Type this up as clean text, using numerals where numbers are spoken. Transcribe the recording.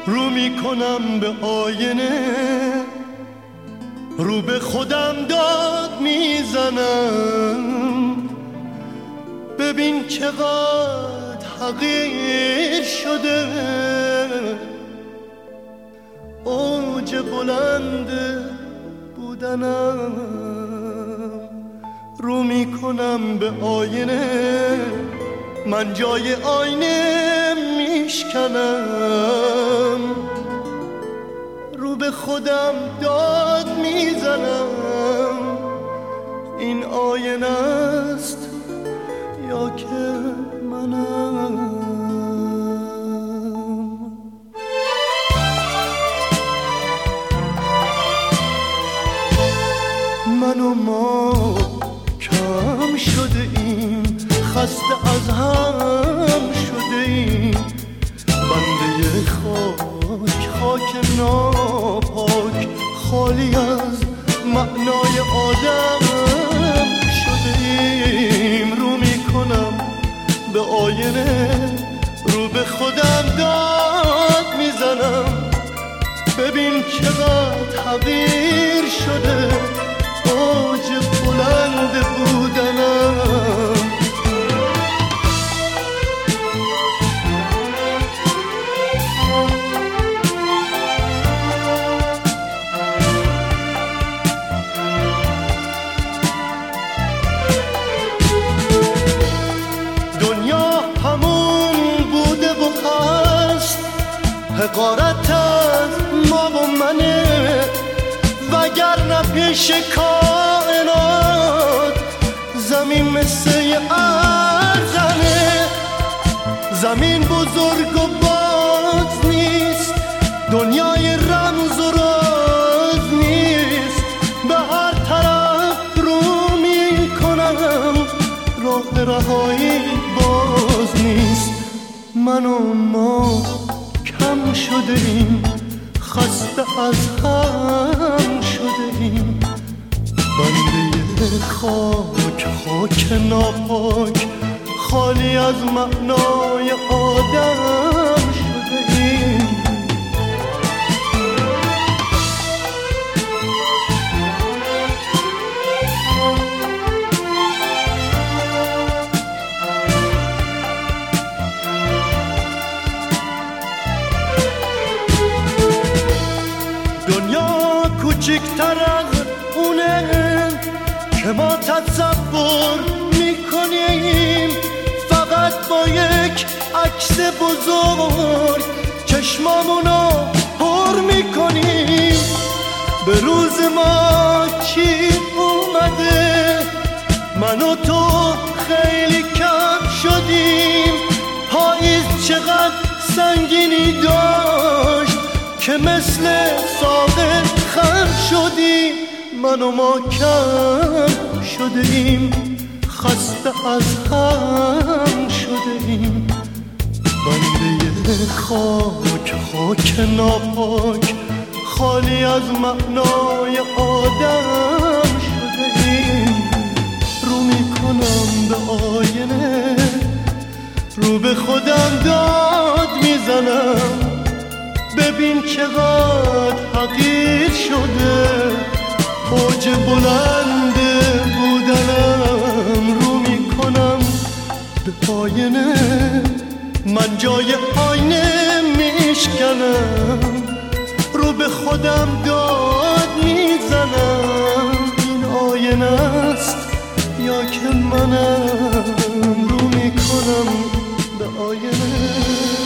رو میکنم به آینه، رو به خودم داد میزنم. ببین چقدر حقیر شده، اوج بلند بودنم. رو میکنم به آینه، من جای آینه میشکنم. رو به خودم داد میزنم. این آینه است یا که منم؟ من و ما کم شده ایم، خسته از هم شده ایم. بنده خاک ناپاک، خالی از معنای آدم شده ایم. رو میکنم به آینه، رو به خودم داد میزنم. ببین چقدر حقیر شده، اوج بلند بودنم. دنیا همون بوده و هست، حقارت از ما و منه. وگرنه پیش کائنات زمین مثل ارزنه. زمین بزرگ و باز نیست، دنیای رمز و راز نیست. به هر طرف رو میکنم، راه رهایی باز نیست. من و ما کم شده ایم، خسته از هم شده ایم. بنده خاک ناپاک، خالی از معنای آدم شده ایم. دنیا کوچکتر از اونه که ما تصور میکنیم. فقط با یک عکس بزرگ چشمامونو پر میکنیم. به روز ما چی اومده؟ من و تو خیلی کم شدیم. پاییز چقدر سنگینی داشت که مثل ساقه خم شدیم. من و ما کم شده ایم، خسته از هم شده ایم. بنده خاک ناپاک، خالی از معنای آدم شده ایم. رو میکنم به آینه، رو به خودم داد میزنم. ببین چقدر حقیر شده، اوج بلند بودنم. رو میکنم به آینه، من جای آینه میشکنم. رو به خودم داد میزنم. این آینه است یا که منم؟ رو میکنم به آینه.